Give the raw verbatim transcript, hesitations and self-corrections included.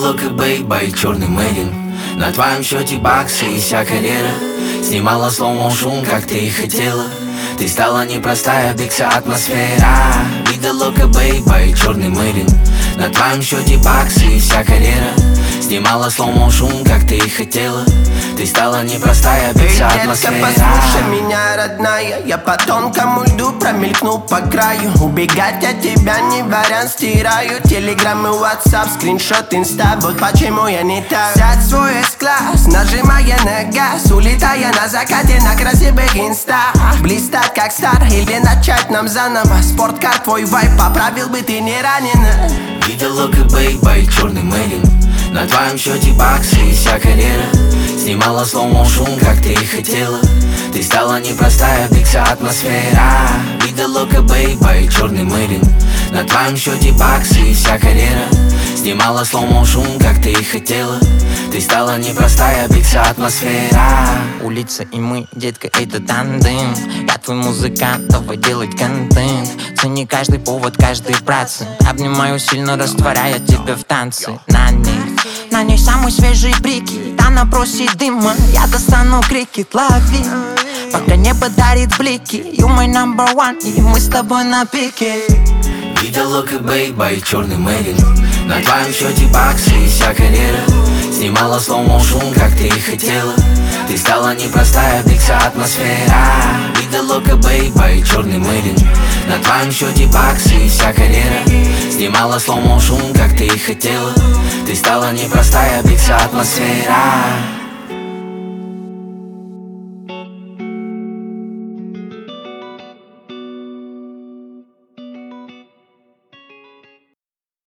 Видела, как бэй-бэй, черный мэрин. На твоем счете баксы и вся карьера. Снимала слоу-моушен, как ты и хотела. Ты стала непростая, бигся атмосфера. Видела, как бэй-бэй, черный мэрин. На твоем счете баксы и вся карьера. Снимала слоу-моушен, как ты и хотела. Ты стала непростая, бигся атмосфера. Детка, послушай меня, родная. Я по тонкому льду промелькну по краю. Убегать от тебя не вариант, стираю телеграммы, ватсап, скриншот, инста. Вот почему я не так. Сядь в свой эс-класс, нажимая на газ, улетая на закате на красивых инстах. Блистать как стар или начать нам заново. Спорткар, твой вайп поправил бы, ты не ранена. Видела, как бэй-бэй, черный мэрин. На твоем счете баксы и вся карьера. Снимала слоу-моушен, как ты и хотела. Ты стала непростая, бигся атмосфера. Видела, как бэй-бэй, черный мэрин. На твоем счете баксы и вся карьера. Снимала слоу-моушен, как ты и хотела. Ты стала непростая, бигся атмосфера. Улица и мы, детка, это тандем. Я твой музыкант, давай делать контент. Цени каждый повод, каждый процент. Обнимаю сильно, растворяя тебя в танце. На ней, на ней самый свежий прикид. Она просит дыма, я достану крикет, лови. Пока небо дарит блики. You my number one, и мы с тобой на пике. Видела, как бэй-бэй, черный мэрин. На твоем счете баксы и вся карьера. Снимала слоу-моушен, как ты и хотела. Ты стала непростая, бигся атмосфера. Видела, как бэй-бэй, черный мэрин. На твоем счете баксы и вся карьера. Снимала слоу-моушен, как ты и хотела. Ты стала непростая, бигся атмосфера.